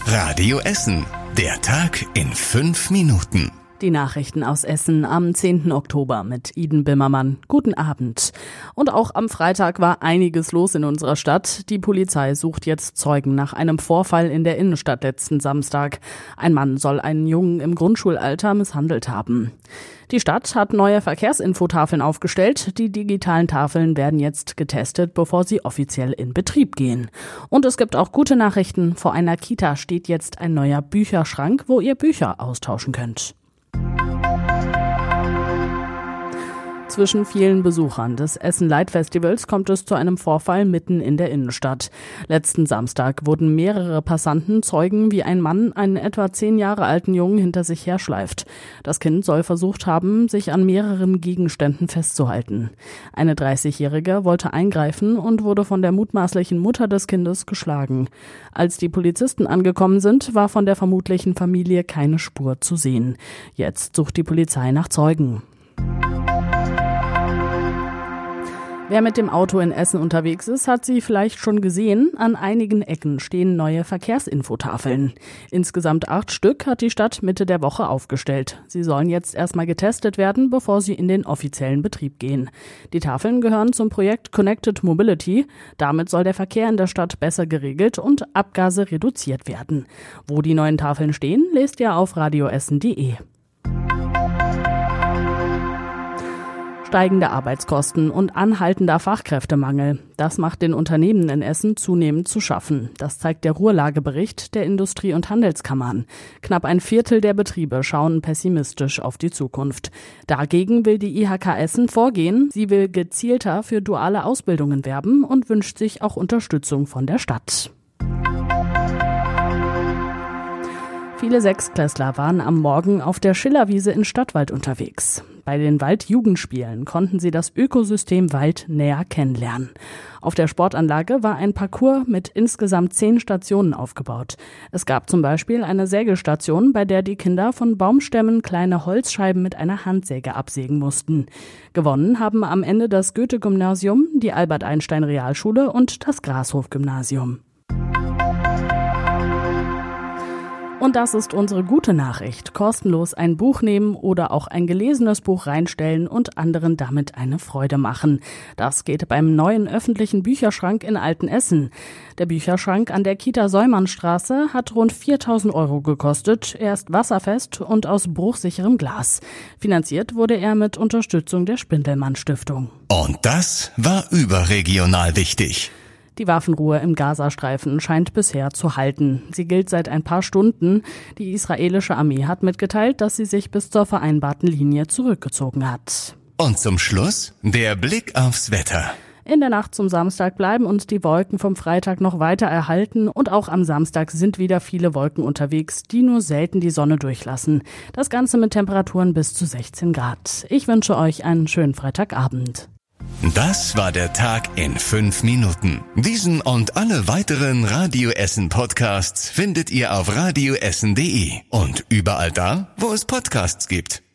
Radio Essen. Der Tag in 5 Minuten. Die Nachrichten aus Essen am 10. Oktober mit Iden Bimmermann. Guten Abend. Und auch am Freitag war einiges los in unserer Stadt. Die Polizei sucht jetzt Zeugen nach einem Vorfall in der Innenstadt letzten Samstag. Ein Mann soll einen Jungen im Grundschulalter misshandelt haben. Die Stadt hat neue Verkehrsinfotafeln aufgestellt. Die digitalen Tafeln werden jetzt getestet, bevor sie offiziell in Betrieb gehen. Und es gibt auch gute Nachrichten. Vor einer Kita steht jetzt ein neuer Bücherschrank, wo ihr Bücher austauschen könnt. Zwischen vielen Besuchern des Essen Light Festivals kommt es zu einem Vorfall mitten in der Innenstadt. Letzten Samstag wurden mehrere Passanten Zeugen, wie ein Mann einen etwa 10 Jahre alten Jungen hinter sich herschleift. Das Kind soll versucht haben, sich an mehreren Gegenständen festzuhalten. Eine 30-Jährige wollte eingreifen und wurde von der mutmaßlichen Mutter des Kindes geschlagen. Als die Polizisten angekommen sind, war von der vermutlichen Familie keine Spur zu sehen. Jetzt sucht die Polizei nach Zeugen. Wer mit dem Auto in Essen unterwegs ist, hat sie vielleicht schon gesehen. An einigen Ecken stehen neue Verkehrsinfotafeln. Insgesamt 8 Stück hat die Stadt Mitte der Woche aufgestellt. Sie sollen jetzt erstmal getestet werden, bevor sie in den offiziellen Betrieb gehen. Die Tafeln gehören zum Projekt Connected Mobility. Damit soll der Verkehr in der Stadt besser geregelt und Abgase reduziert werden. Wo die neuen Tafeln stehen, lest ihr auf radioessen.de. Steigende Arbeitskosten und anhaltender Fachkräftemangel. Das macht den Unternehmen in Essen zunehmend zu schaffen. Das zeigt der Ruhrlagebericht der Industrie- und Handelskammern. Knapp ein Viertel der Betriebe schauen pessimistisch auf die Zukunft. Dagegen will die IHK Essen vorgehen. Sie will gezielter für duale Ausbildungen werben und wünscht sich auch Unterstützung von der Stadt. Viele Sechstklässler waren am Morgen auf der Schillerwiese in Stadtwald unterwegs. Bei den Waldjugendspielen konnten sie das Ökosystem Wald näher kennenlernen. Auf der Sportanlage war ein Parcours mit insgesamt 10 Stationen aufgebaut. Es gab zum Beispiel eine Sägestation, bei der die Kinder von Baumstämmen kleine Holzscheiben mit einer Handsäge absägen mussten. Gewonnen haben am Ende das Goethe-Gymnasium, die Albert-Einstein-Realschule und das Grashof-Gymnasium. Und das ist unsere gute Nachricht. Kostenlos ein Buch nehmen oder auch ein gelesenes Buch reinstellen und anderen damit eine Freude machen. Das geht beim neuen öffentlichen Bücherschrank in Altenessen. Der Bücherschrank an der Kita-Säumannstraße hat rund 4.000 € gekostet. Er ist wasserfest und aus bruchsicherem Glas. Finanziert wurde er mit Unterstützung der Spindelmann-Stiftung. Und das war überregional wichtig. Die Waffenruhe im Gazastreifen scheint bisher zu halten. Sie gilt seit ein paar Stunden. Die israelische Armee hat mitgeteilt, dass sie sich bis zur vereinbarten Linie zurückgezogen hat. Und zum Schluss der Blick aufs Wetter. In der Nacht zum Samstag bleiben uns die Wolken vom Freitag noch weiter erhalten und auch am Samstag sind wieder viele Wolken unterwegs, die nur selten die Sonne durchlassen. Das Ganze mit Temperaturen bis zu 16 Grad. Ich wünsche euch einen schönen Freitagabend. Das war der Tag in 5 Minuten. Diesen und alle weiteren Radio Essen Podcasts findet ihr auf radioessen.de und überall da, wo es Podcasts gibt.